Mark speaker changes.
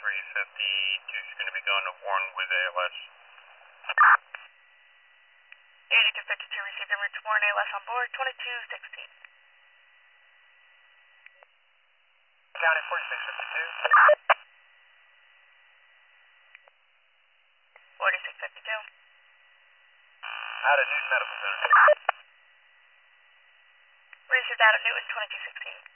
Speaker 1: is going to be going to Warren with ALS.
Speaker 2: 8252 received en route to Warren, ALS on board, 2216.
Speaker 1: County 4652.
Speaker 2: 4652.
Speaker 1: Out of Newton Medical Center.
Speaker 2: Received out of Newton, 2216.